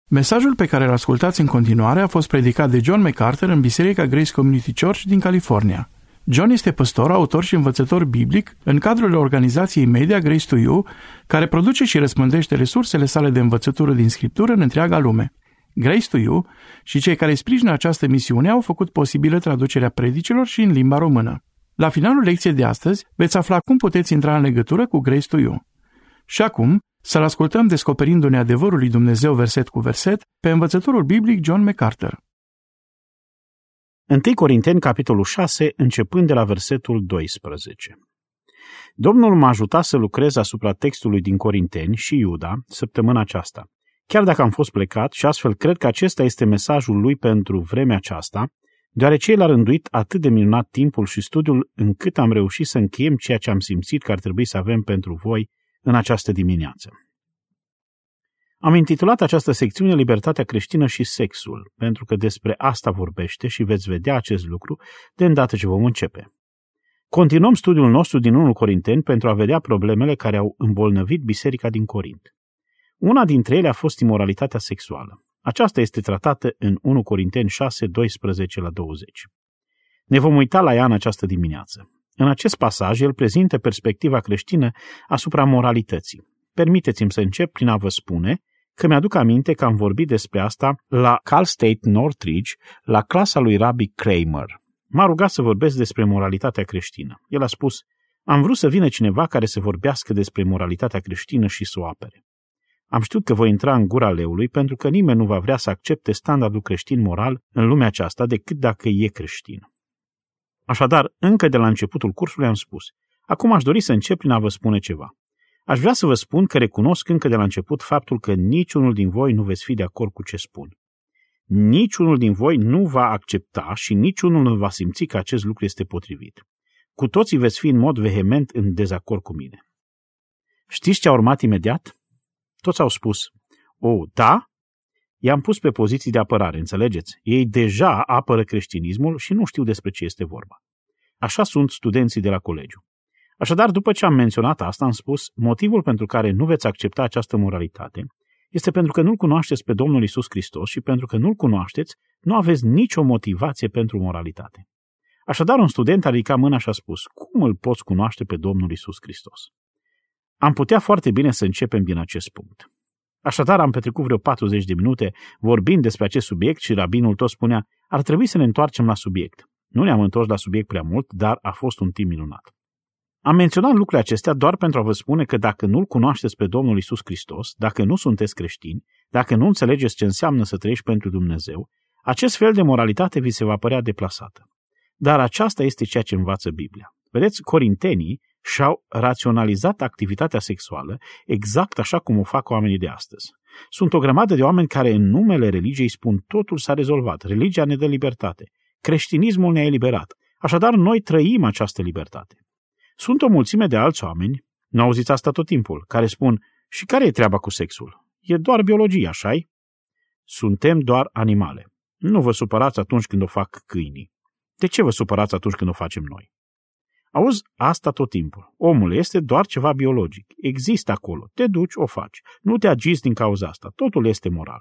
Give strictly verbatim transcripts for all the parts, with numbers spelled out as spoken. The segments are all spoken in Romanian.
Mesajul pe care îl ascultați în continuare a fost predicat de John MacArthur în Biserica Grace Community Church din California. John este păstor, autor și învățător biblic în cadrul organizației media Grace to You, care produce și răspândește resursele sale de învățătură din Scriptură în întreaga lume. Grace to You și cei care sprijină această misiune au făcut posibilă traducerea predicilor și în limba română. La finalul lecției de astăzi veți afla cum puteți intra în legătură cu Grace to You. Și acum, să-l ascultăm descoperindu-ne adevărul lui Dumnezeu verset cu verset pe învățătorul biblic John MacArthur. întâi Corinteni, capitolul șase, începând de la versetul doisprezece. Domnul m-a ajutat să lucrez asupra textului din Corinteni și Iuda săptămâna aceasta. Chiar dacă am fost plecat și astfel cred că acesta este mesajul lui pentru vremea aceasta, deoarece el a rânduit atât de minunat timpul și studiul încât am reușit să încheiem ceea ce am simțit că ar trebui să avem pentru voi în această dimineață. Am intitulat această secțiune Libertatea creștină și sexul, pentru că despre asta vorbește și veți vedea acest lucru de îndată ce vom începe. Continuăm studiul nostru din întâi Corinteni pentru a vedea problemele care au îmbolnăvit biserica din Corint. Una dintre ele a fost imoralitatea sexuală. Aceasta este tratată în întâi Corinteni șase, doisprezece la douăzeci. Ne vom uita la ea în această dimineață. În acest pasaj, el prezintă perspectiva creștină asupra moralității. Permiteți-mi să încep prin a vă spune că mi-aduc aminte că am vorbit despre asta la Cal State Northridge, la clasa lui Rabbi Kramer. M-a rugat să vorbesc despre moralitatea creștină. El a spus, am vrut să vină cineva care să vorbească despre moralitatea creștină și să o apere. Am știut că voi intra în gura leului pentru că nimeni nu va vrea să accepte standardul creștin moral în lumea aceasta decât dacă e creștin. Așadar, încă de la începutul cursului am spus, acum aș dori să încep prin a vă spune ceva. Aș vrea să vă spun că recunosc încă de la început faptul că niciunul din voi nu veți fi de acord cu ce spun. Niciunul din voi nu va accepta și niciunul nu va simți că acest lucru este potrivit. Cu toții veți fi în mod vehement în dezacord cu mine. Știți ce a urmat imediat? Toți au spus, o, da? I-am pus pe poziții de apărare, înțelegeți? Ei deja apără creștinismul și nu știu despre ce este vorba. Așa sunt studenții de la colegiu. Așadar, după ce am menționat asta, am spus, motivul pentru care nu veți accepta această moralitate este pentru că nu-L cunoașteți pe Domnul Iisus Hristos și pentru că nu-L cunoașteți, nu aveți nicio motivație pentru moralitate. Așadar, un student a ridicat mâna și a spus, cum îl poți cunoaște pe Domnul Iisus Hristos? Am putea foarte bine să începem din acest punct. Așadar, am petrecut vreo patruzeci de minute vorbind despre acest subiect și rabinul tot spunea, ar trebui să ne întoarcem la subiect. Nu ne-am întors la subiect prea mult, dar a fost un timp minunat. Am menționat lucrurile acestea doar pentru a vă spune că dacă nu-L cunoașteți pe Domnul Iisus Hristos, dacă nu sunteți creștini, dacă nu înțelegeți ce înseamnă să trăiești pentru Dumnezeu, acest fel de moralitate vi se va părea deplasată. Dar aceasta este ceea ce învață Biblia. Vedeți, corintenii și-au raționalizat activitatea sexuală exact așa cum o fac oamenii de astăzi. Sunt o grămadă de oameni care în numele religiei spun totul s-a rezolvat, religia ne dă libertate, creștinismul ne-a eliberat, așadar noi trăim această libertate. Sunt o mulțime de alți oameni, nu auziți asta tot timpul, care spun, și care e treaba cu sexul? E doar biologie, așa-i? Suntem doar animale. Nu vă supărați atunci când o fac câinii. De ce vă supărați atunci când o facem noi? Auzi asta tot timpul. Omul este doar ceva biologic. Există acolo. Te duci, o faci. Nu te agiți din cauza asta. Totul este moral.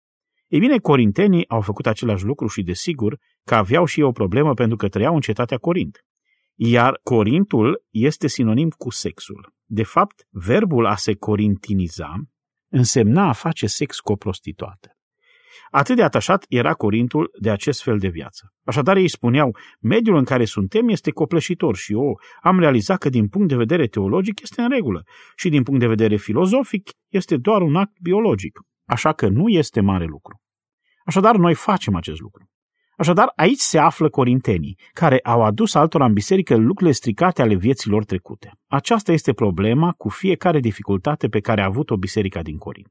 Ei bine, corintenii au făcut același lucru și desigur că aveau și ei o problemă pentru că trăiau în cetatea Corint. Iar Corintul este sinonim cu sexul. De fapt, verbul a se corintiniza însemna a face sex cu o prostituată. Atât de atașat era Corintul de acest fel de viață. Așadar ei spuneau, mediul în care suntem este copleșitor și eu am realizat că din punct de vedere teologic este în regulă și din punct de vedere filozofic este doar un act biologic, așa că nu este mare lucru. Așadar noi facem acest lucru. Așadar aici se află corintenii, care au adus altora în biserică lucrurile stricate ale vieților trecute. Aceasta este problema cu fiecare dificultate pe care a avut-o biserica din Corint.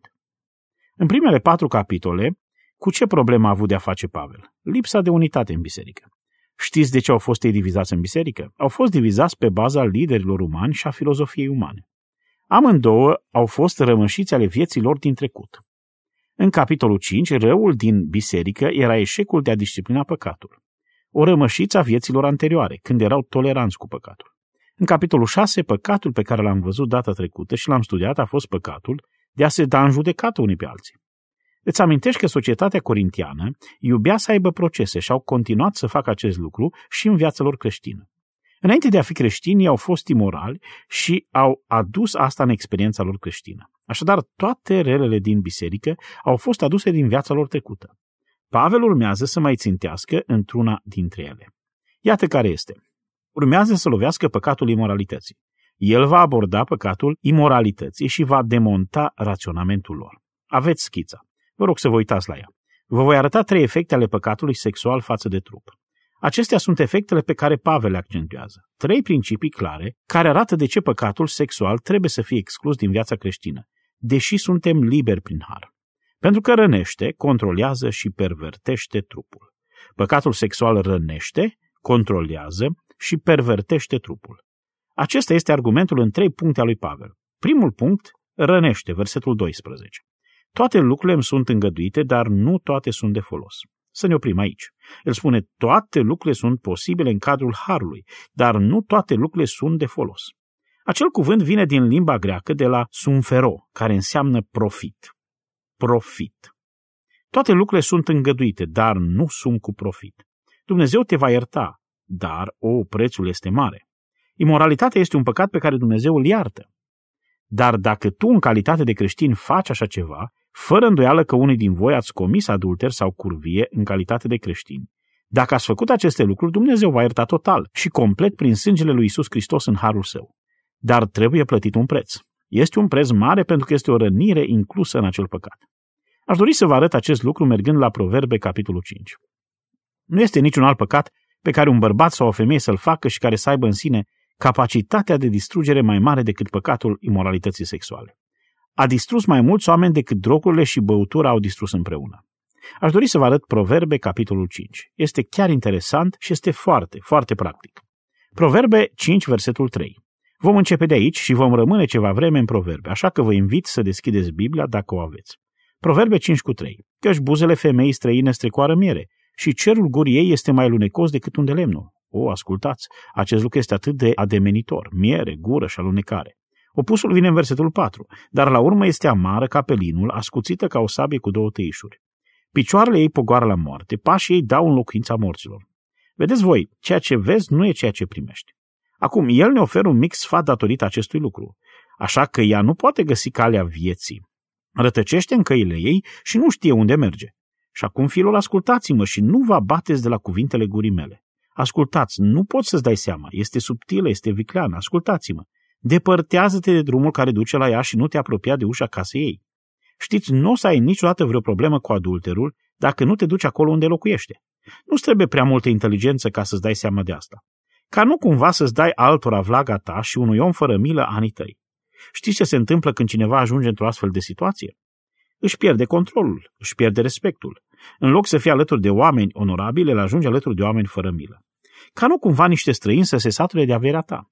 În primele patru capitole, cu ce problemă a avut de a face Pavel? Lipsa de unitate în biserică. Știți de ce au fost ei divizați în biserică? Au fost divizați pe baza liderilor umani și a filozofiei umane. Amândouă au fost rămășiți ale vieții lor din trecut. În capitolul cinci, răul din biserică era eșecul de a disciplina păcatul. O rămășiță a vieților anterioare, când erau toleranți cu păcatul. În capitolul șase, păcatul pe care l-am văzut data trecută și l-am studiat a fost păcatul de a se da în judecată unii pe alții. Îți amintești că societatea corintiană iubea să aibă procese și au continuat să facă acest lucru și în viața lor creștină. Înainte de a fi creștini, au fost imorali și au adus asta în experiența lor creștină. Așadar, toate relele din biserică au fost aduse din viața lor trecută. Pavel urmează să mai țintească într-una dintre ele. Iată care este. Urmează să lovească păcatul imoralității. El va aborda păcatul imoralității și va demonta raționamentul lor. Aveți schița. Vă rog să vă uitați la ea. Vă voi arăta trei efecte ale păcatului sexual față de trup. Acestea sunt efectele pe care Pavel le accentuează. Trei principii clare care arată de ce păcatul sexual trebuie să fie exclus din viața creștină, deși suntem liberi prin har. Pentru că rănește, controlează și pervertește trupul. Păcatul sexual rănește, controlează și pervertește trupul. Acesta este argumentul în trei puncte al lui Pavel. Primul punct, rănește, versetul doisprezece. Toate lucrurile îmi sunt îngăduite, dar nu toate sunt de folos. Să ne oprim aici. El spune, toate lucrurile sunt posibile în cadrul harului, dar nu toate lucrurile sunt de folos. Acel cuvânt vine din limba greacă de la sumfero, care înseamnă profit. Profit. Toate lucrurile sunt îngăduite, dar nu sunt cu profit. Dumnezeu te va ierta, dar, o, prețul este mare. Imoralitatea este un păcat pe care Dumnezeu îl iartă. Dar dacă tu, în calitate de creștin, faci așa ceva, fără îndoială că unii din voi ați comis adulter sau curvie în calitate de creștini, dacă ați făcut aceste lucruri, Dumnezeu va ierta total și complet prin sângele lui Iisus Hristos în harul său. Dar trebuie plătit un preț. Este un preț mare pentru că este o rănire inclusă în acel păcat. Aș dori să vă arăt acest lucru mergând la Proverbe, capitolul cinci. Nu este niciun alt păcat pe care un bărbat sau o femeie să-l facă și care să aibă în sine capacitatea de distrugere mai mare decât păcatul imoralității sexuale. A distrus mai mulți oameni decât drogurile și băutura au distrus împreună. Aș dori să vă arăt Proverbe, capitolul cinci. Este chiar interesant și este foarte, foarte practic. Proverbe cinci, versetul trei. Vom începe de aici și vom rămâne ceva vreme în Proverbe, așa că vă invit să deschideți Biblia dacă o aveți. Proverbe cinci cu trei. Căci buzele femeii străine strecoară miere și cerul gurii ei este mai lunecos decât un de lemnul. O, ascultați, acest lucru este atât de ademenitor, miere, gură și alunecare. Opusul vine în versetul patru, dar la urmă este amară ca pelinul, ascuțită ca o sabie cu două tăișuri. Picioarele ei pogoară la moarte, pașii ei dau în locuința morților. Vedeți voi, ceea ce vezi nu e ceea ce primești. Acum, el ne oferă un mic sfat datorită acestui lucru, așa că ea nu poate găsi calea vieții. Rătăcește în căile ei și nu știe unde merge. Și acum, fiilor, ascultați-mă și nu vă abateți de la cuvintele gurii mele. Ascultați, nu poți să-ți dai seama, este subtilă, este vicleană, ascultați-mă. Depărtează-te de drumul care duce la ea și nu te apropia de ușa casei ei. Știți, nu o să ai niciodată vreo problemă cu adulterul dacă nu te duci acolo unde locuiește. Nu-ți trebuie prea multă inteligență ca să-ți dai seama de asta. Ca nu cumva să-ți dai altora vlaga ta și unui om fără milă anii tăi. Știți ce se întâmplă când cineva ajunge într-o astfel de situație? Își pierde controlul, își pierde respectul. În loc să fie alături de oameni onorabili, el ajunge alături de oameni fără milă. Ca nu cumva niște străini să se sature de averea ta.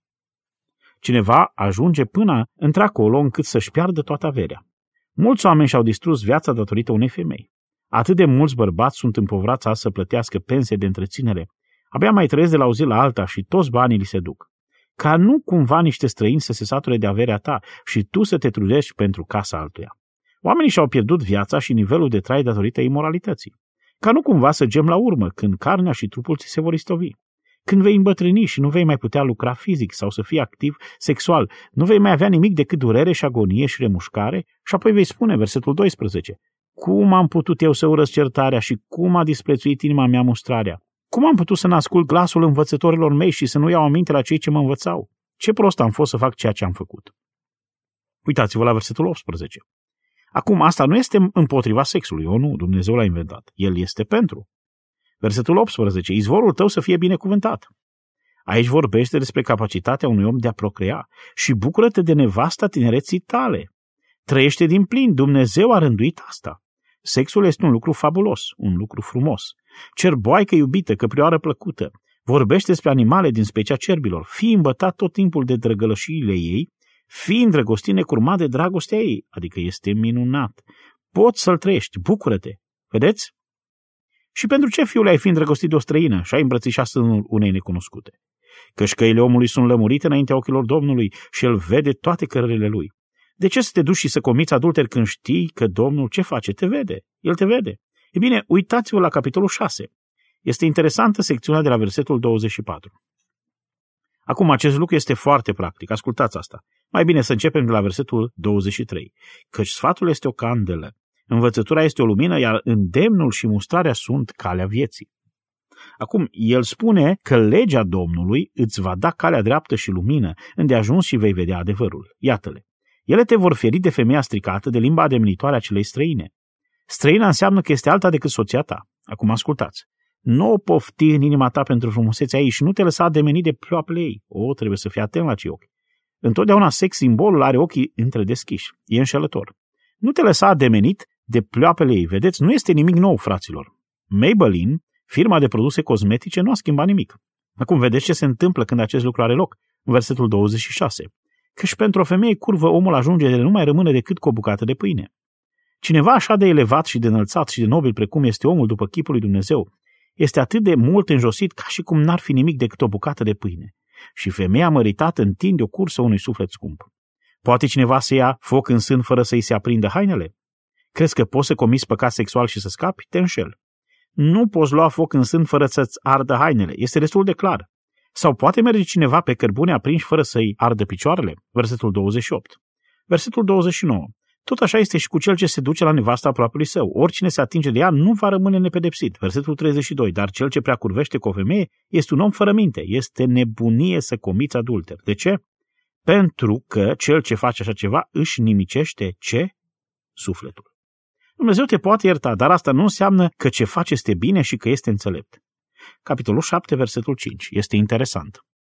Cineva ajunge până într-acolo încât să-și piardă toată averea. Mulți oameni și-au distrus viața datorită unei femei. Atât de mulți bărbați sunt împovrați azi să plătească pensie de întreținere. Abia mai trăiesc de la o zi la alta și toți banii li se duc. Ca nu cumva niște străini să se sature de averea ta și tu să te trudești pentru casa altuia. Oamenii și-au pierdut viața și nivelul de trai datorită imoralității. Ca nu cumva să gem la urmă când carnea și trupul ți se vor istovi. Când vei îmbătrâni și nu vei mai putea lucra fizic sau să fii activ sexual, nu vei mai avea nimic decât durere și agonie și remușcare și apoi vei spune, versetul doisprezece, cum am putut eu să urăsc certarea și cum a disprețuit inima mea mustrarea? Cum am putut să n-ascult glasul învățătorilor mei și să nu iau aminte la cei ce mă învățau? Ce prost am fost să fac ceea ce am făcut. Uitați-vă la versetul optsprezece. Acum, asta nu este împotriva sexului, o nu, Dumnezeu l-a inventat. El este pentru. Versetul optsprezece. Izvorul tău să fie binecuvântat. Aici vorbește despre capacitatea unui om de a procrea și bucură-te de nevasta tinereții tale. Trăiește din plin, Dumnezeu a rânduit asta. Sexul este un lucru fabulos, un lucru frumos. Cerboaică iubită, căprioară plăcută. Vorbește despre animale din specia cerbilor. Fii îmbătat tot timpul de drăgălășiile ei, fii îndrăgostit necurmat de dragostea ei, adică este minunat. Poți să-l trăiești, bucură-te. Vedeți? Și pentru ce, fiule, ai fi îndrăgostit de o străină și ai îmbrățișat sânul unei necunoscute? Căci căile omului sunt lămurite înaintea ochilor Domnului și el vede toate cărările lui. De ce să te duci și să comiți adulteri când știi că Domnul ce face? Te vede. El te vede. E bine, uitați-vă la capitolul șase. Este interesantă secțiunea de la versetul douăzeci și patru. Acum, acest lucru este foarte practic. Ascultați asta. Mai bine să începem de la versetul douăzeci și trei. Căci sfatul este o candelă, învățătura este o lumină, iar îndemnul și mustrarea sunt calea vieții. Acum, el spune că legea Domnului îți va da calea dreaptă și lumină, îndeajuns și vei vedea adevărul. Iată-le. Ele te vor feri de femeia stricată, de limba ademenitoare a celei străine. Străina înseamnă că este alta decât soția ta. Acum ascultați. Nu o pofti în inima ta pentru frumusețea ei și nu te lăsa ademenit de ploapele ei. O, trebuie să fii atent la cei ochi. Întotdeauna sex simbolul are ochii întredeschiși. E înșelător. Nu te lăsa ademenit de ploapele ei. Vedeți, nu este nimic nou, fraților. Maybelline, firma de produse cosmetice, nu a schimbat nimic. Acum vedeți ce se întâmplă când acest lucru are loc. În versetul douăzeci și șase. Căci pentru o femeie curvă omul ajunge de nu mai rămâne decât cu o bucată de pâine. Cineva așa de elevat și de înălțat și de nobil precum este omul după chipul lui Dumnezeu, este atât de mult înjosit ca și cum n-ar fi nimic decât o bucată de pâine. Și femeia măritată întinde o cursă unui suflet scump. Poate cineva să ia foc în sân fără să-i se aprindă hainele? Crezi că poți să comiți păcat sexual și să scapi? Te înșel. Nu poți lua foc în sân fără să-ți ardă hainele. Este destul de clar. Sau poate merge cineva pe cărbune aprinși fără să-i ardă picioarele? Versetul douăzeci și opt. Versetul douăzeci și nouă. Tot așa este și cu cel ce se duce la nevasta aproapelui său. Oricine se atinge de ea nu va rămâne nepedepsit. Versetul treizeci și doi. Dar cel ce prea curvește cu o femeie este un om fără minte. Este nebunie să comiți adulter. De ce? Pentru că cel ce face așa ceva își nimicește ce? Sufletul. Dumnezeu te poate ierta, dar asta nu înseamnă că ce faci este bine și că este înțelept. Capitolul șapte, versetul cinci. Este interesant.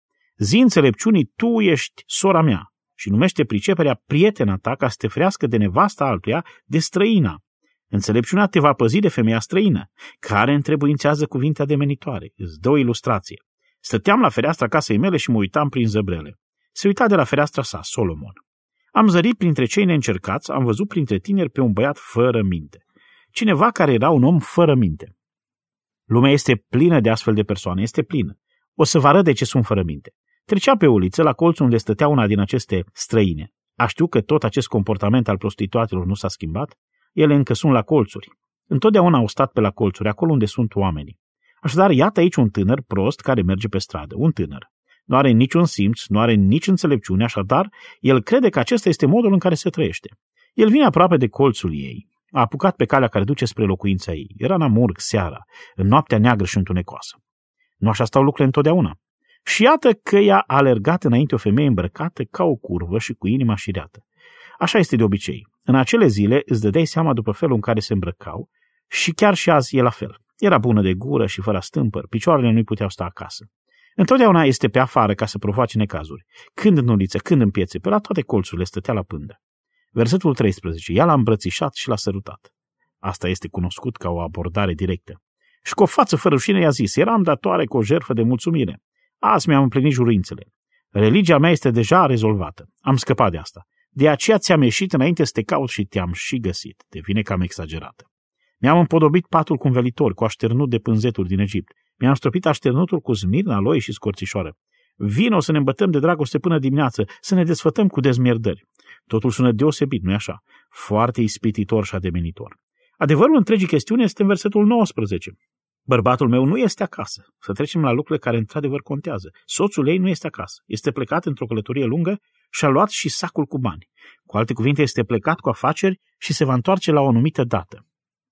Zi înțelepciunii, tu ești sora mea și numește priceperea prietena ta ca să te ferească de nevasta altuia, de străina. Înțelepciunea te va păzi de femeia străină, care întrebuințează cuvinte ademenitoare. Îți dă o ilustrație. Stăteam la fereastra casei mele și mă uitam prin zăbrele. Se uita de la fereastra sa, Solomon. Am zărit printre cei neîncercați, am văzut printre tineri pe un băiat fără minte. Cineva care era un om fără minte. Lumea este plină de astfel de persoane, este plină. O să vă arăt de ce sunt fără minte. Trecea pe uliță, la colțul unde stătea una din aceste străine. A știu că tot acest comportament al prostituatelor nu s-a schimbat? Ele încă sunt la colțuri. Întotdeauna au stat pe la colțuri, acolo unde sunt oamenii. Așadar, iată aici un tânăr prost care merge pe stradă, un tânăr. Nu are niciun simț, nu are nici înțelepciune, așadar, el crede că acesta este modul în care se trăiește. El vine aproape de colțul ei. A apucat pe calea care duce spre locuința ei. Era în amurg seara, în noaptea neagră și întunecoasă. Nu așa stau lucrurile întotdeauna. Și iată că i-a alergat înainte o femeie îmbrăcată ca o curvă și cu inima șireată. Așa este de obicei. În acele zile îți dădeai seama după felul în care se îmbrăcau și chiar și azi e la fel. Era bună de gură și fără stâmpăr, picioarele nu-i puteau sta acasă. Întotdeauna este pe afară ca să provoace necazuri. Când în uliță, când în piețe, pe la toate colțurile stătea la pândă. Versetul treisprezece. Ea l-a îmbrățișat și l-a sărutat. Asta este cunoscut ca o abordare directă. Și cu o față fără rușine i-a zis, eram datoare cu o jertfă de mulțumire. Azi mi-am împlinit juruințele. Religia mea este deja rezolvată. Am scăpat de asta. De aceea ți-am ieșit înainte să te caut și te-am și găsit. Devine cam exagerată. Mi-am împodobit patul cu învelitor, cu așternut de pânzeturi din Egipt. Mi-am stropit așternutul cu smirna, aloie și scorțișoară. Vino să ne îmbătăm de dragoste până dimineață, să ne desfătăm cu dezmierdări. Totul sună deosebit, nu-i așa? Foarte ispititor și ademenitor. Adevărul întregii chestiuni este în versetul nouăsprezece. Bărbatul meu nu este acasă. Să trecem la lucrurile care într-adevăr contează. Soțul ei nu este acasă. Este plecat într-o călătorie lungă și a luat și sacul cu bani. Cu alte cuvinte, este plecat cu afaceri și se va întoarce la o anumită dată.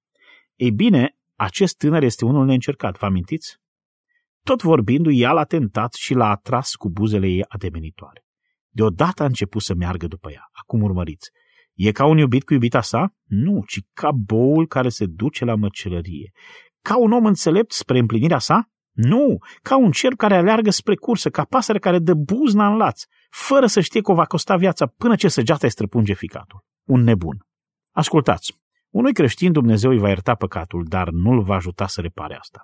Ei bine, acest tânăr este unul neîncercat, vă amintiți? Tot vorbindu-i, ea l-a tentat și l-a atras cu buzele ei ademenitoare. Deodată a început să meargă după ea. Acum urmăriți. E ca un iubit cu iubita sa? Nu, ci ca boul care se duce la măcelărie. Ca un om înțelept spre împlinirea sa? Nu, ca un cerb care aleargă spre cursă, ca pasăre care dă buzna în laț, fără să știe că o va costa viața până ce săgeata îi străpunge ficatul. Un nebun. Ascultați, unui creștin Dumnezeu îi va ierta păcatul, dar nu-l va ajuta să repare asta.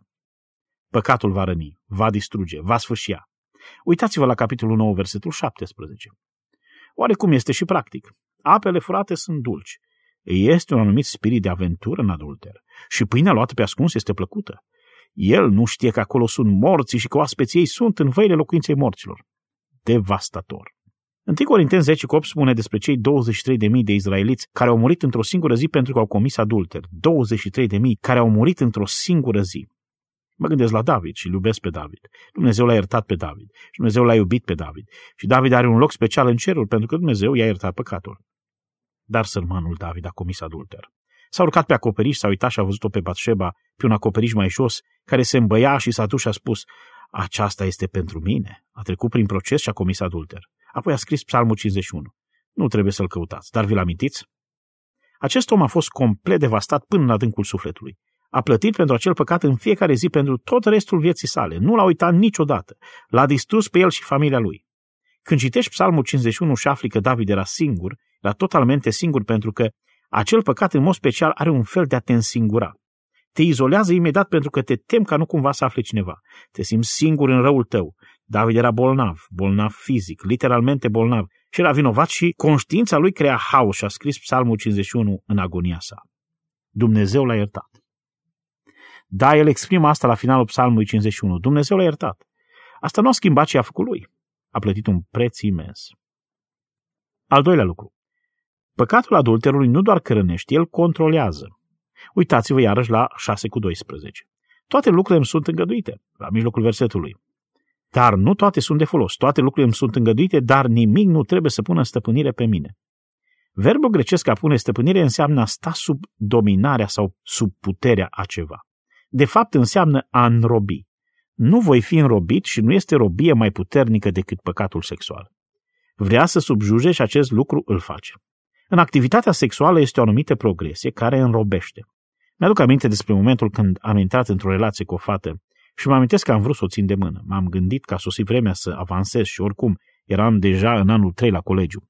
Păcatul va răni, va distruge, va sfâșia. Uitați-vă la capitolul nouă, versetul șaptesprezece. Oarecum este și practic. Apele furate sunt dulci. Este un anumit spirit de aventură în adulter. Și pâinea luată pe ascuns este plăcută. El nu știe că acolo sunt morții și că oaspeții ei sunt în văile locuinței morților. Devastator. întâi Corinteni zece opt spune despre cei douăzeci și trei de mii de izraeliți care au murit într-o singură zi pentru că au comis adulter. douăzeci și trei de mii care au murit într-o singură zi. Mă gândesc la David și îl iubesc pe David. Dumnezeu l-a iertat pe David și Dumnezeu l-a iubit pe David. Și David are un loc special în cerul pentru că Dumnezeu i-a iertat păcatul. Dar sărmanul David a comis adulter. S-a urcat pe acoperiș, s-a uitat și a văzut-o pe Batșeba pe un acoperiș mai jos, care se îmbăia și s-a dus și a spus: aceasta este pentru mine. A trecut prin proces și a comis adulter. Apoi a scris Psalmul cincizeci și unu. Nu trebuie să-l căutați, dar vi-l amintiți? Acest om a fost complet devastat până în adâncul sufletului. A plătit pentru acel păcat în fiecare zi pentru tot restul vieții sale. Nu l-a uitat niciodată. L-a distrus pe el și familia lui. Când citești Psalmul cincizeci și unu și afli că David era singur, era totalmente singur pentru că acel păcat în mod special are un fel de a te însingura. Te izolează imediat pentru că te temi ca nu cumva să afle cineva. Te simți singur în răul tău. David era bolnav, bolnav fizic, literalmente bolnav, și era vinovat și conștiința lui crea haos și a scris Psalmul cincizeci și unu în agonia sa. Dumnezeu l-a iertat. Da, el exprimă asta la finalul Psalmului cincizeci și unu. Dumnezeu l-a iertat. Asta nu a schimbat ce a făcut lui. A plătit un preț imens. Al doilea lucru. Păcatul adulterului nu doar că rănește, el controlează. Uitați-vă iarăși la șase cu doisprezece. Toate lucrurile îmi sunt îngăduite, la mijlocul versetului. Dar nu toate sunt de folos. Toate lucrurile îmi sunt îngăduite, dar nimic nu trebuie să pună stăpânire pe mine. Verbul grecesc a pune stăpânire înseamnă a sta sub dominarea sau sub puterea a ceva. De fapt înseamnă a înrobi. Nu voi fi înrobit și nu este robie mai puternică decât păcatul sexual. Vrea să subjuge și acest lucru îl face. În activitatea sexuală este o anumită progresie care înrobește. Mi-aduc aminte despre momentul când am intrat într-o relație cu o fată și mă amintesc că am vrut să o țin de mână. M-am gândit că a sosit vremea să avansez și oricum eram deja în anul trei la colegiu.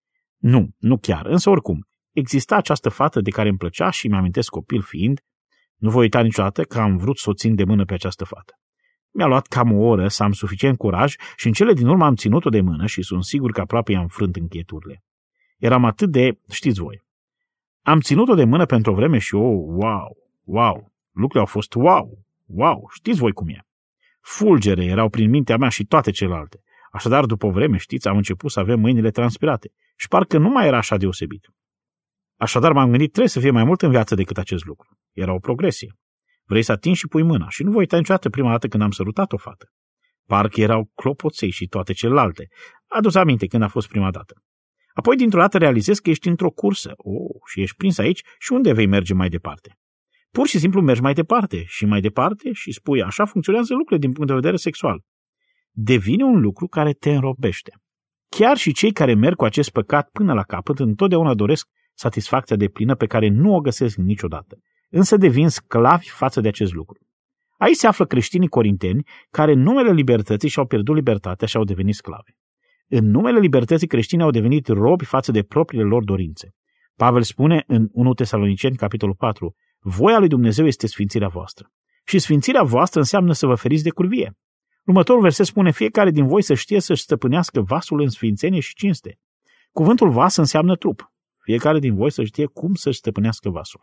Nu, nu chiar, însă oricum. Exista această fată de care îmi plăcea și mi-amintesc copil fiind, nu voi uita niciodată că am vrut să o țin de mână pe această fată. Mi-a luat cam o oră să am suficient curaj și în cele din urmă am ținut-o de mână și sunt sigur că aproape i-am frânt încheieturile. Eram atât de, știți voi. Am ținut-o de mână pentru o vreme și oh, wow, wow, lucrurile au fost wow, wow, știți voi cum e. Fulgere erau prin mintea mea și toate celelalte. Așadar, după o vreme, știți, am început să avem mâinile transpirate și parcă nu mai era așa deosebit. Așadar m-am gândit, trebuie să fie mai mult în viață decât acest lucru. Era o progresie. Vrei să atingi și pui mâna și nu voi uita niciodată prima dată când am sărutat o fată. Parcă erau clopoței și toate celelalte. Adu-ți aminte când a fost prima dată. Apoi dintr-o dată realizezi că ești într-o cursă. Oh, și ești prins aici și unde vei merge mai departe? Pur și simplu mergi mai departe și mai departe și spui, așa funcționează lucrurile din punct de vedere sexual. Devine un lucru care te înrobește. Chiar și cei care merg cu acest păcat până la capăt întotdeauna doresc satisfacția deplină pe care nu o găsesc niciodată, însă devin sclavi față de acest lucru. Aici se află creștinii corinteni care în numele libertății și-au pierdut libertatea și au devenit sclavi. În numele libertății creștini au devenit robi față de propriile lor dorințe. Pavel spune în întâi Tesaloniceni, capitolul patru, voia lui Dumnezeu este sfințirea voastră. Și sfințirea voastră înseamnă să vă feriți de curvie. Următorul verset spune, fiecare din voi să știe să-și stăpânească vasul în sfințenie și cinste. Cuvântul vas înseamnă trup. Fiecare din voi să știe cum să-și stăpânească vasul.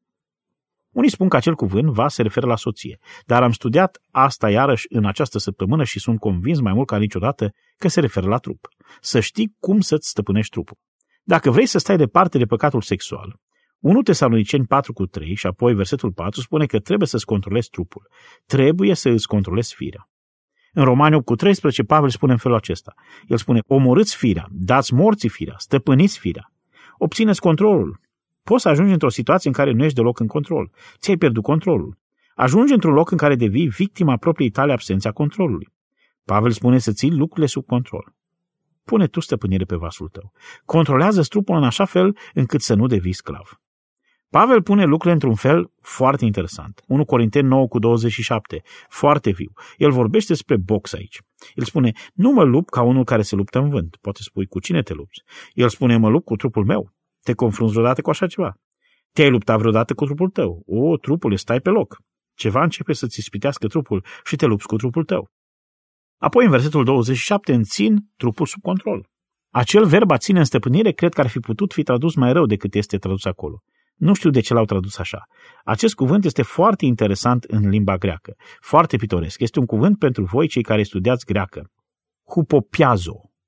Unii spun că acel cuvânt vas se referă la soție, dar am studiat asta iarăși în această săptămână și sunt convins mai mult ca niciodată că se referă la trup. Să știi cum să-ți stăpânești trupul. Dacă vrei să stai departe de păcatul sexual, întâi Tesaloniceni patru cu trei și apoi versetul patru spune că trebuie să-ți controlezi trupul. Trebuie să îți controlezi firea. În Romani opt cu treisprezece Pavel spune în felul acesta. El spune, omorâți firea, dați morții firea, stăpâniți firea. Obțineți controlul. Poți să ajungi într-o situație în care nu ești deloc în control. Ți-ai pierdut controlul. Ajungi într-un loc în care devii victima propriei tale absențe a controlului. Pavel spune să ții lucrurile sub control. Pune tu stăpânire pe vasul tău. Controlează trupul în așa fel încât să nu devii sclav. Pavel pune lucrurile într-un fel foarte interesant. întâi Corinteni nouă cu douăzeci și șapte, foarte viu. El vorbește despre box aici. El spune, nu mă lupt ca unul care se luptă în vânt. Poate spui, cu cine te lupți? El spune, mă lupt cu trupul meu. Te confrunți vreodată cu așa ceva? Te-ai luptat vreodată cu trupul tău? O, trupul, stai pe loc. Ceva începe să-ți ispitească trupul și te lupți cu trupul tău. Apoi, în versetul douăzeci și șapte, înțin trupul sub control. Acel verb a ține în stăpânire cred că ar fi putut fi tradus mai rău decât este tradus acolo. Nu știu de ce l-au tradus așa. Acest cuvânt este foarte interesant în limba greacă, foarte pitoresc. Este un cuvânt pentru voi, cei care studiați greacă. Hupopiazo.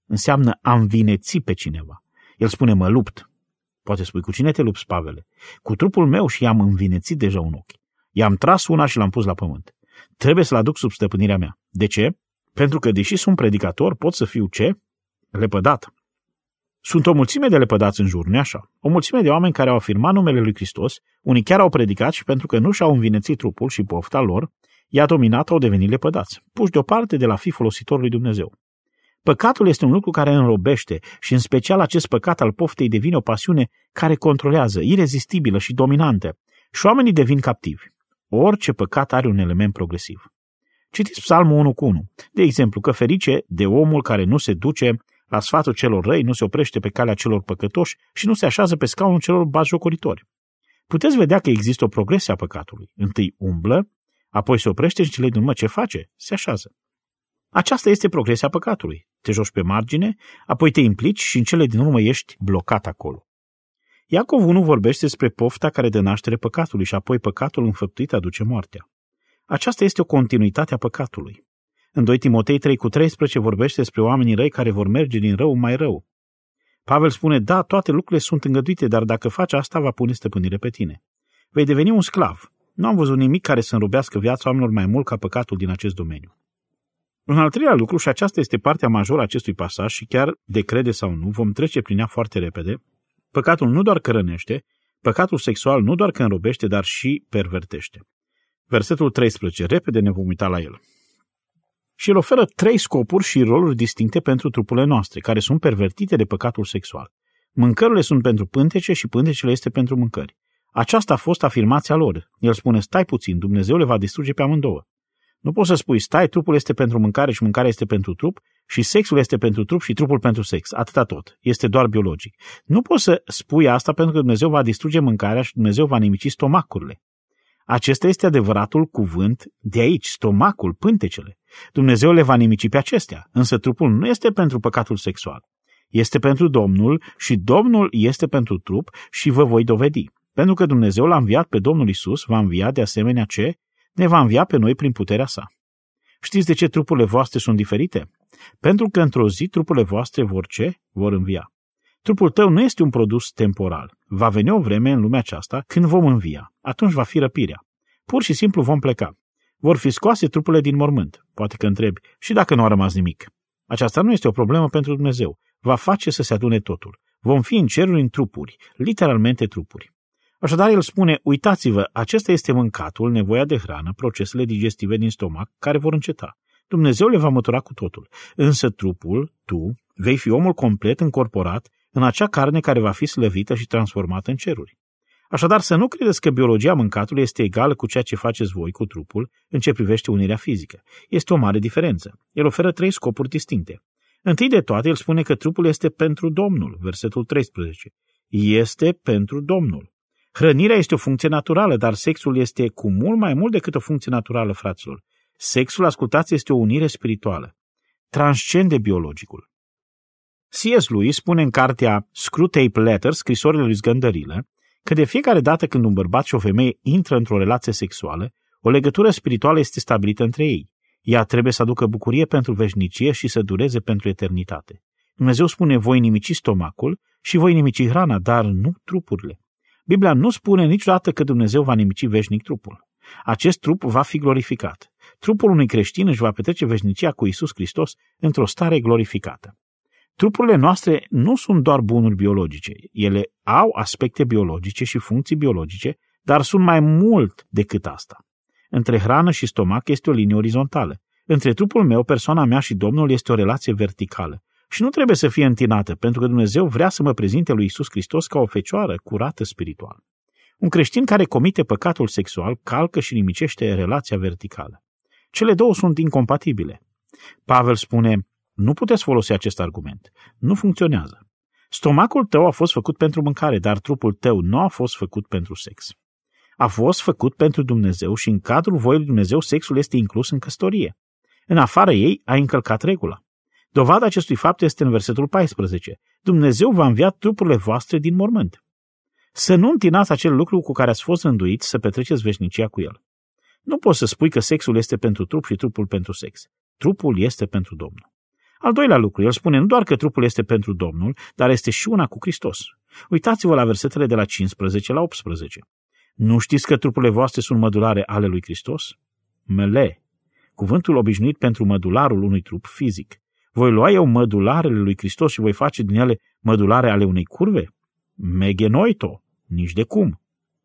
înseamnă a învineți pe cineva. El spune, mă lupt. Poate spui, cu cine te lupți, Pavele? Cu trupul meu și i-am învinețit deja un ochi. I-am tras una și l-am pus la pământ. Trebuie să-l aduc sub stăpânirea mea. De ce? Pentru că, deși sunt predicator, pot să fiu ce? Lepădat. Sunt o mulțime de lepădați în jur, nu așa? O mulțime de oameni care au afirmat numele lui Hristos, unii chiar au predicat și pentru că nu și-au învinețit trupul și pofta lor, i-a dominat, au devenit lepădați, puși deoparte de la fi folositor lui Dumnezeu. Păcatul este un lucru care înrobește și în special acest păcat al poftei devine o pasiune care controlează, irezistibilă și dominantă și oamenii devin captivi. Orice păcat are un element progresiv. Citiți Psalmul unu cu unu. De exemplu, că ferice de omul care nu se duce la sfatul celor răi, nu se oprește pe calea celor păcătoși și nu se așează pe scaunul celor batjocoritori. Puteți vedea că există o progresie a păcatului. Întâi umblă, apoi se oprește și cele din urmă ce face? Se așează. Aceasta este progresia păcatului. Te joci pe margine, apoi te implici și în cele din urmă ești blocat acolo. Iacov unu vorbește despre pofta care dă naștere păcatului și apoi păcatul înfăptuit aduce moartea. Aceasta este o continuitate a păcatului. În doi Timotei trei cu treisprezece vorbește despre oamenii răi care vor merge din rău mai rău. Pavel spune, da, toate lucrurile sunt îngăduite, dar dacă faci asta, va pune stăpânire pe tine. Vei deveni un sclav. Nu am văzut nimic care să înrobească viața oamenilor mai mult ca păcatul din acest domeniu. Un al treilea lucru, și aceasta este partea majoră a acestui pasaj și chiar de crede sau nu, vom trece prin ea foarte repede, păcatul nu doar că rănește, păcatul sexual nu doar că înrobește, dar și pervertește. Versetul treisprezece, repede ne vom uita la el. Și el oferă trei scopuri și roluri distincte pentru trupurile noastre, care sunt pervertite de păcatul sexual. Mâncărurile sunt pentru pântece și pântecele este pentru mâncări. Aceasta a fost afirmația lor. El spune, stai puțin, Dumnezeu le va distruge pe amândouă. Nu poți să spui, stai, trupul este pentru mâncare și mâncarea este pentru trup și sexul este pentru trup și trupul pentru sex. Atâta tot. Este doar biologic. Nu poți să spui asta pentru că Dumnezeu va distruge mâncarea și Dumnezeu va nimici stomacurile. Acesta este adevăratul cuvânt de aici, stomacul, pântecele. Dumnezeu le va nimici pe acestea, însă trupul nu este pentru păcatul sexual. Este pentru Domnul și Domnul este pentru trup și vă voi dovedi. Pentru că Dumnezeu l-a înviat pe Domnul Isus, va învia de asemenea ce? Ne va învia pe noi prin puterea sa. Știți de ce trupurile voastre sunt diferite? Pentru că într-o zi trupurile voastre vor ce? Vor învia. Trupul tău nu este un produs temporal. Va veni o vreme în lumea aceasta când vom învia. Atunci va fi răpirea. Pur și simplu vom pleca. Vor fi scoase trupurile din mormânt. Poate că întrebi, și dacă nu a rămas nimic? Aceasta nu este o problemă pentru Dumnezeu. Va face să se adune totul. Vom fi în ceruri în trupuri, literalmente trupuri. Așadar, el spune, uitați-vă, acesta este mâncatul, nevoia de hrană, procesele digestive din stomac, care vor înceta. Dumnezeu le va mătura cu totul. Însă trupul, tu, vei fi omul complet încorporat în acea carne care va fi slăvită și transformată în ceruri. Așadar, să nu credeți că biologia mâncatului este egală cu ceea ce faceți voi cu trupul în ce privește unirea fizică. Este o mare diferență. El oferă trei scopuri distincte. Întâi de toate, el spune că trupul este pentru Domnul, versetul treisprezece. Este pentru Domnul. Hrănirea este o funcție naturală, dar sexul este cu mult mai mult decât o funcție naturală, fraților. Sexul, ascultați, este o unire spirituală. Transcende biologicul. C S. Lewis spune în cartea Screwtape Letters, scrisorile lui Zgândărilă, că de fiecare dată când un bărbat și o femeie intră într-o relație sexuală, o legătură spirituală este stabilită între ei. Ea trebuie să aducă bucurie pentru veșnicie și să dureze pentru eternitate. Dumnezeu spune, voi nimici stomacul și voi nimici hrana, dar nu trupurile. Biblia nu spune niciodată că Dumnezeu va nimici veșnic trupul. Acest trup va fi glorificat. Trupul unui creștin își va petrece veșnicia cu Iisus Hristos într-o stare glorificată. Trupurile noastre nu sunt doar bunuri biologice. Ele au aspecte biologice și funcții biologice, dar sunt mai mult decât asta. Între hrană și stomac este o linie orizontală. Între trupul meu, persoana mea și Domnul este o relație verticală. Și nu trebuie să fie întinată, pentru că Dumnezeu vrea să mă prezinte lui Iisus Hristos ca o fecioară curată spiritual. Un creștin care comite păcatul sexual calcă și nimicește relația verticală. Cele două sunt incompatibile. Pavel spune, nu puteți folosi acest argument. Nu funcționează. Stomacul tău a fost făcut pentru mâncare, dar trupul tău nu a fost făcut pentru sex. A fost făcut pentru Dumnezeu și în cadrul voii lui Dumnezeu sexul este inclus în căsătorie. În afara ei ai încălcat regula. Dovada acestui fapt este în versetul paisprezece. Dumnezeu va învia trupurile voastre din mormânt. Să nu întinați acel lucru cu care ați fost rânduiți să petreceți veșnicia cu el. Nu poți să spui că sexul este pentru trup și trupul pentru sex. Trupul este pentru Domnul. Al doilea lucru, el spune nu doar că trupul este pentru Domnul, dar este și una cu Hristos. Uitați-vă la versetele de la cincisprezece la optsprezece. Nu știți că trupurile voastre sunt mădulare ale lui Hristos? Mele, cuvântul obișnuit pentru mădularul unui trup fizic. Voi lua eu mădularele lui Hristos și voi face din ele mădulare ale unei curve? Megenoito, nici de cum.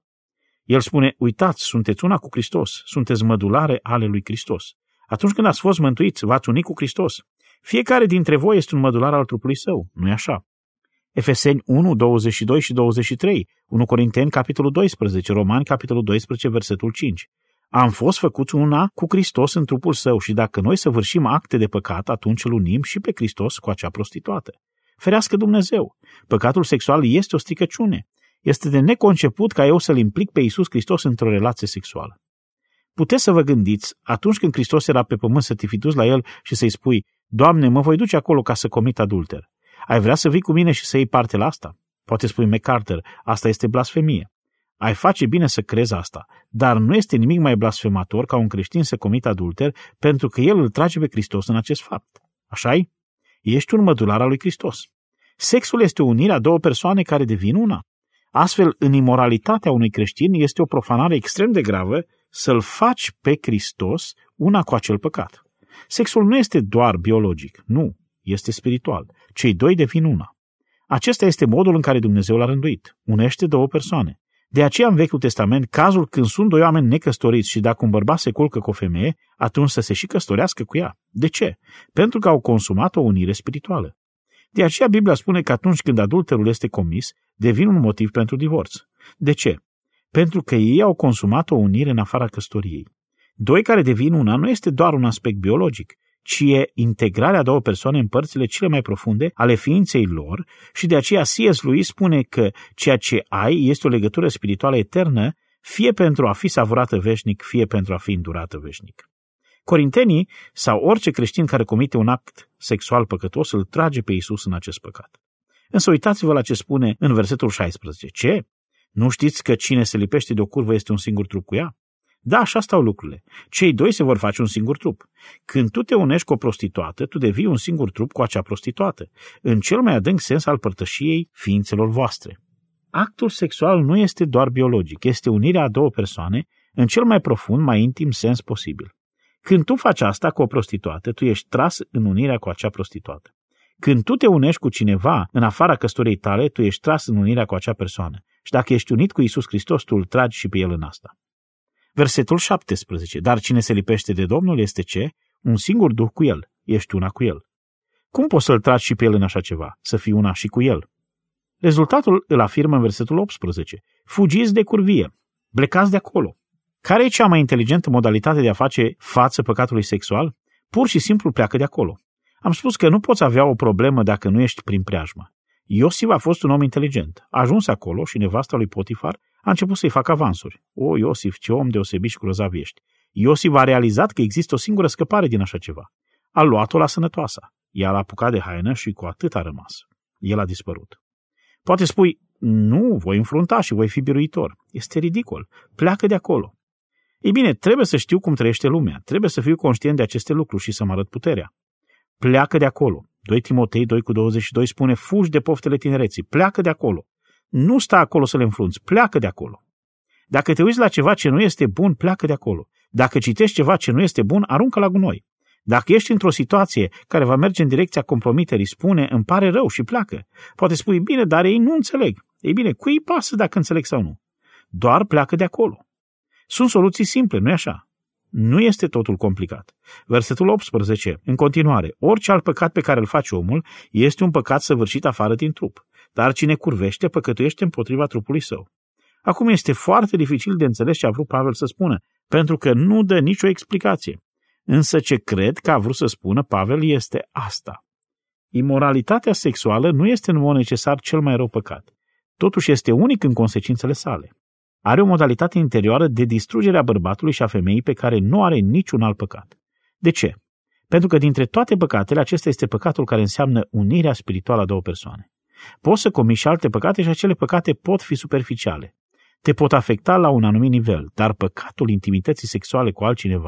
El spune, uitați, sunteți una cu Hristos, sunteți mădulare ale lui Hristos. Atunci când ați fost mântuiți, v-ați unit cu Hristos. Fiecare dintre voi este un mădular al trupului său, nu-i așa? Efeseni unu, douăzeci și doi și douăzeci și trei, unu Corinteni, capitolul doisprezece, Romani, capitolul doisprezece, versetul cinci. Am fost făcuți una cu Hristos în trupul său și dacă noi săvârșim acte de păcat, atunci îl unim și pe Hristos cu acea prostituată. Ferească Dumnezeu! Păcatul sexual este o stricăciune. Este de neconceput ca eu să-L implic pe Iisus Hristos într-o relație sexuală. Puteți să vă gândiți, atunci când Hristos era pe pământ, să te fi dus la El și să-i spui, Doamne, mă voi duce acolo ca să comit adulter. Ai vrea să vii cu mine și să iei parte la asta? Poate spui MacArthur, asta este blasfemie. Ai face bine să crezi asta, dar nu este nimic mai blasfemator ca un creștin să comită adulter pentru că el îl trage pe Hristos în acest fapt. Așa-i? Ești un mădular al lui Hristos. Sexul este o unire a două persoane care devin una. Astfel, în imoralitatea unui creștin este o profanare extrem de gravă să-L faci pe Hristos una cu acel păcat. Sexul nu este doar biologic, nu, este spiritual. Cei doi devin una. Acesta este modul în care Dumnezeu l-a rânduit. Unește două persoane. De aceea în Vechiul Testament, cazul când sunt doi oameni necăsătoriți și dacă un bărbat se culcă cu o femeie, atunci să se și căsătorească cu ea. De ce? Pentru că au consumat o unire spirituală. De aceea Biblia spune că atunci când adulterul este comis, devine un motiv pentru divorț. De ce? Pentru că ei au consumat o unire în afara căsătoriei. Doi care devin una nu este doar un aspect biologic, ci e integrarea a două persoane în părțile cele mai profunde ale ființei lor și de aceea C S Lewis spune că ceea ce ai este o legătură spirituală eternă, fie pentru a fi savurată veșnic, fie pentru a fi îndurată veșnic. Corintenii sau orice creștin care comite un act sexual păcătos îl trage pe Iisus în acest păcat. Însă uitați-vă la ce spune în versetul șaisprezece. Ce? Nu știți că cine se lipește de o curvă este un singur trup cu ea? Da, așa stau lucrurile. Cei doi se vor face un singur trup. Când tu te unești cu o prostituată, tu devii un singur trup cu acea prostituată, în cel mai adânc sens al părtășiei ființelor voastre. Actul sexual nu este doar biologic, este unirea a două persoane în cel mai profund, mai intim sens posibil. Când tu faci asta cu o prostituată, tu ești tras în unirea cu acea prostituată. Când tu te unești cu cineva în afara căsătoriei tale, tu ești tras în unirea cu acea persoană. Și dacă ești unit cu Iisus Hristos, tu îl tragi și pe El în asta. Versetul șaptesprezece. Dar cine se lipește de Domnul este ce? Un singur duh cu El. Ești una cu El. Cum poți să-L tragi și pe El în așa ceva? Să fii una și cu El. Rezultatul îl afirmă în versetul optsprezece. Fugiți de curvie. Plecați de acolo. Care e cea mai inteligentă modalitate de a face față păcatului sexual? Pur și simplu pleacă de acolo. Am spus că nu poți avea o problemă dacă nu ești prin preajmă. Iosif a fost un om inteligent. A ajuns acolo și nevasta lui Potifar a început să-i facă avansuri. O, Iosif, ce om deosebit și grozav ești! Iosif a realizat că există o singură scăpare din așa ceva. A luat-o la sănătoasa. Ea l-a apucat de haină și cu atât a rămas. El a dispărut. Poate spui, nu, voi înfrunta și voi fi biruitor. Este ridicol. Pleacă de acolo. Ei bine, trebuie să știu cum trăiește lumea. Trebuie să fiu conștient de aceste lucruri și să mă arăt puterea. Pleacă de acolo. doi Timotei doi cu douăzeci și doi spune, fugi de poftele tinereții. Pleacă de acolo. Nu sta acolo să le înfrunți. Pleacă de acolo. Dacă te uiți la ceva ce nu este bun, pleacă de acolo. Dacă citești ceva ce nu este bun, aruncă la gunoi. Dacă ești într-o situație care va merge în direcția compromiterii, spune, îmi pare rău și pleacă. Poate spui, bine, dar ei nu înțeleg. Ei bine, cui îi pasă dacă înțeleg sau nu? Doar pleacă de acolo. Sunt soluții simple, nu-i așa? Nu este totul complicat. Versetul optsprezece, în continuare, orice alt păcat pe care îl face omul este un păcat săvârșit afară din trup, dar cine curvește păcătuiește împotriva trupului său. Acum este foarte dificil de înțeles ce a vrut Pavel să spună, pentru că nu dă nicio explicație. Însă ce cred că a vrut să spună Pavel este asta. Imoralitatea sexuală nu este în mod necesar cel mai rău păcat. Totuși este unic în consecințele sale. Are o modalitate interioară de distrugere a bărbatului și a femeii pe care nu are niciun alt păcat. De ce? Pentru că dintre toate păcatele, acesta este păcatul care înseamnă unirea spirituală a două persoane. Poți să comiți și alte păcate și acele păcate pot fi superficiale. Te pot afecta la un anumit nivel, dar păcatul intimității sexuale cu altcineva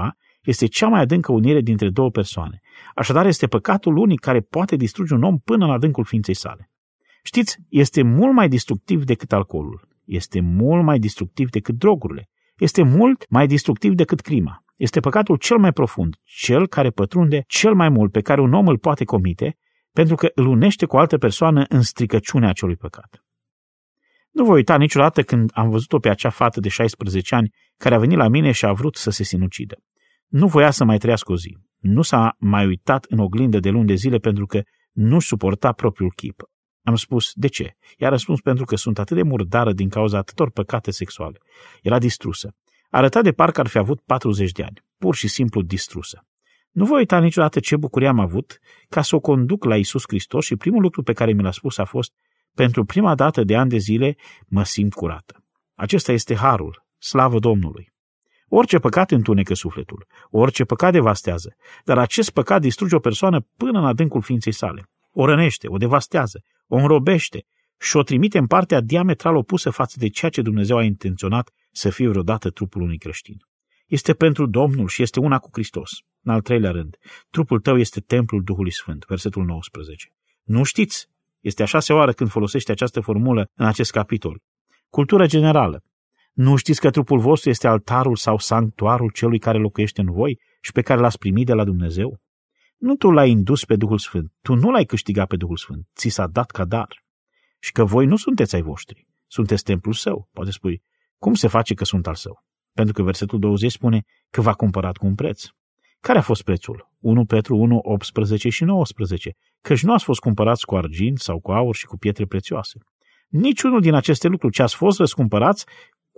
Este cea mai adâncă unire dintre două persoane. Așadar, este păcatul unic care poate distruge un om până în adâncul ființei sale. Știți, este mult mai destructiv decât alcoolul. Este mult mai destructiv decât drogurile. Este mult mai destructiv decât crima. Este păcatul cel mai profund, cel care pătrunde cel mai mult pe care un om îl poate comite, pentru că îl unește cu o altă persoană în stricăciunea acelui păcat. Nu voi uita niciodată când am văzut-o pe acea fată de șaisprezece ani care a venit la mine și a vrut să se sinucidă. Nu voia să mai trăiască o zi. Nu s-a mai uitat în oglindă de luni de zile pentru că nu-și suporta propriul chip. Am spus, de ce? I-a răspuns, pentru că sunt atât de murdară din cauza atâtor păcate sexuale. Era distrusă. Arăta de parcă ar fi avut patruzeci de ani. Pur și simplu distrusă. Nu voi uita niciodată ce bucurie am avut ca să o conduc la Iisus Hristos și primul lucru pe care mi l-a spus a fost: pentru prima dată de ani de zile mă simt curată. Acesta este harul, slavă Domnului. Orice păcat întunecă sufletul, orice păcat devastează, dar acest păcat distruge o persoană până în adâncul ființei sale. O rănește, o devastează, o înrobește și o trimite în partea diametral opusă față de ceea ce Dumnezeu a intenționat să fie vreodată trupul unui creștin. Este pentru Domnul și este una cu Hristos. În al treilea rând, trupul tău este templul Duhului Sfânt, versetul nouăsprezece. Nu știți? Este a șasea oară când folosește această formulă în acest capitol. Cultură generală. Nu știți că trupul vostru este altarul sau sanctuarul celui care locuiește în voi și pe care l-ați primit de la Dumnezeu? Nu tu l-ai indus pe Duhul Sfânt, tu nu l-ai câștigat pe Duhul Sfânt, ți s-a dat ca dar. Și că voi nu sunteți ai voștri, sunteți templul său. Poate spui, cum se face că sunt al său? Pentru că versetul douăzeci spune că v-a cumpărat cu un preț. Care a fost prețul? unu Petru unu, optsprezece și nouăsprezece. Căci nu ați fost cumpărați cu argint sau cu aur și cu pietre prețioase. Niciunul din aceste lucruri, ce ați fost răscumpărați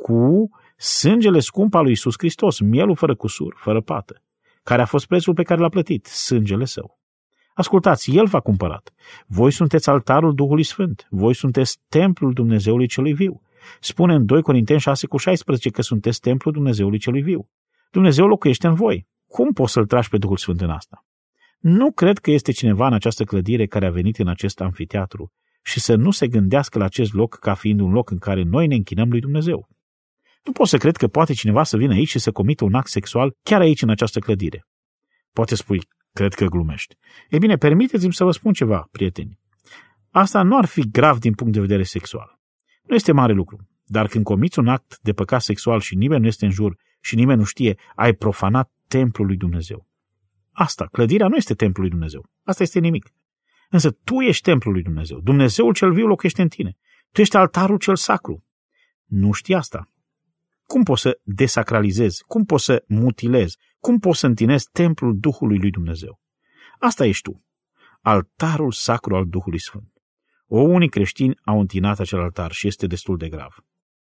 cu sângele scump al lui Iisus Hristos, mielul fără cusur, fără pată. Care a fost prețul pe care l-a plătit? Sângele său. Ascultați, El v-a cumpărat. Voi sunteți altarul Duhului Sfânt. Voi sunteți templul Dumnezeului celui viu. Spune în doi Corinteni șase cu șaisprezece că sunteți templul Dumnezeului celui viu. Dumnezeu locuiește în voi. Cum poți să-L tragi pe Duhul Sfânt în asta? Nu cred că este cineva în această clădire care a venit în acest amfiteatru și să nu se gândească la acest loc ca fiind un loc în care noi ne închinăm lui Dumnezeu. Nu pot să cred că poate cineva să vină aici și să comită un act sexual chiar aici în această clădire. Poate spui, cred că glumești. Ei bine, permiteți-mi să vă spun ceva, prieteni. Asta nu ar fi grav din punct de vedere sexual. Nu este mare lucru, dar când comiți un act de păcat sexual și nimeni nu este în jur și nimeni nu știe, ai profanat templul lui Dumnezeu. Asta, clădirea nu este templul lui Dumnezeu. Asta este nimic. Însă tu ești templul lui Dumnezeu. Dumnezeul cel viu locuiește în tine. Tu ești altarul cel sacru. Nu știi asta. Cum poți să desacralizezi? Cum poți să mutilezi? Cum poți să întinezi templul Duhului lui Dumnezeu? Asta ești tu. Altarul sacru al Duhului Sfânt. O, unii creștini au întinat acel altar și este destul de grav.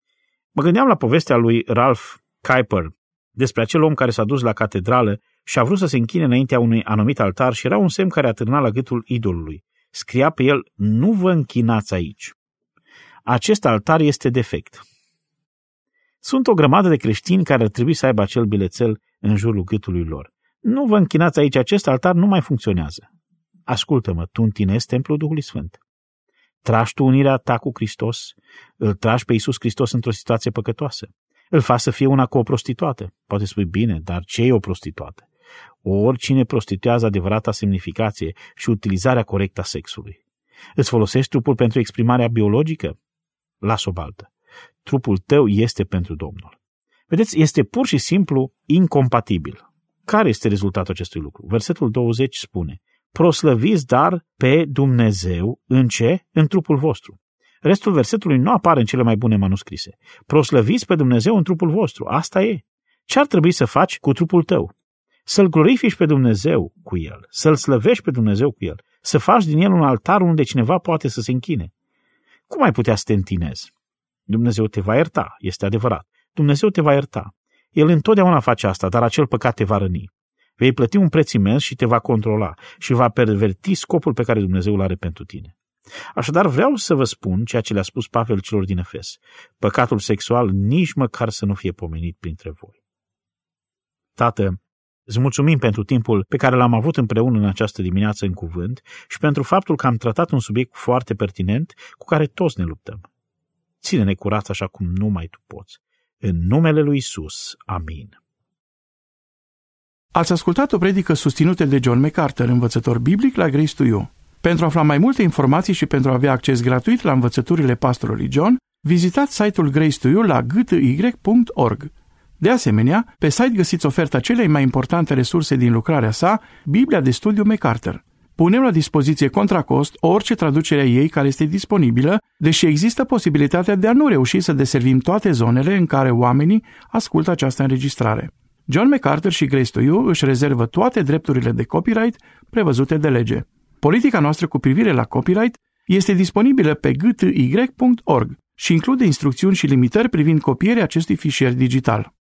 Mă gândeam la povestea lui Ralph Kuyper despre acel om care s-a dus la catedrală și a vrut să se închine înaintea unui anumit altar și era un semn care atârna la gâtul idolului. Scria pe el, nu vă închinați aici. Acest altar este defect. Sunt o grămadă de creștini care ar trebui să aibă acel bilețel în jurul gâtului lor. Nu vă închinați aici, acest altar nu mai funcționează. Ascultă-mă, tu întinezi templul Duhului Sfânt. Tragi tu unirea ta cu Hristos, îl tragi pe Iisus Hristos într-o situație păcătoasă. Îl faci să fie una cu o prostituată. Poate spui, bine, dar ce e o prostituată? Oricine prostituează adevărata semnificație și utilizarea corectă a sexului. Îți folosești trupul pentru exprimarea biologică? Las-o baltă. Trupul tău este pentru Domnul. Vedeți, este pur și simplu incompatibil. Care este rezultatul acestui lucru? Versetul douăzeci spune, proslăviți dar pe Dumnezeu în ce? În trupul vostru. Restul versetului nu apare în cele mai bune manuscrise. Proslăviți pe Dumnezeu în trupul vostru. Asta e. Ce ar trebui să faci cu trupul tău? Să-L glorifici pe Dumnezeu cu el, să-L slăvești pe Dumnezeu cu el, să faci din el un altar unde cineva poate să se închine. Cum ai putea să te întinezi? Dumnezeu te va ierta, este adevărat. Dumnezeu te va ierta. El întotdeauna face asta, dar acel păcat te va răni. Vei plăti un preț imens și te va controla și va perverti scopul pe care Dumnezeu îl are pentru tine. Așadar vreau să vă spun ceea ce le-a spus Pavel celor din Efes. Păcatul sexual nici măcar să nu fie pomenit printre voi. Tată, îți mulțumim pentru timpul pe care l-am avut împreună în această dimineață în cuvânt și pentru faptul că am tratat un subiect foarte pertinent cu care toți ne luptăm. Ține-ne curați așa cum numai tu poți. În numele lui Iisus. Amin. Ați ascultat o predică susținută de John MacArthur, învățător biblic la Grace to You. Pentru a afla mai multe informații și pentru a avea acces gratuit la învățăturile pastorului John, vizitați site-ul Grace to You la g t y punct org. De asemenea, pe site găsiți oferta celei mai importante resurse din lucrarea sa, Biblia de studiu MacArthur. Punem la dispoziție contra cost orice traducere a ei care este disponibilă, deși există posibilitatea de a nu reuși să deservim toate zonele în care oamenii ascultă această înregistrare. John MacArthur și Grace to You își rezervă toate drepturile de copyright prevăzute de lege. Politica noastră cu privire la copyright este disponibilă pe g t y punct org și include instrucțiuni și limitări privind copierea acestui fișier digital.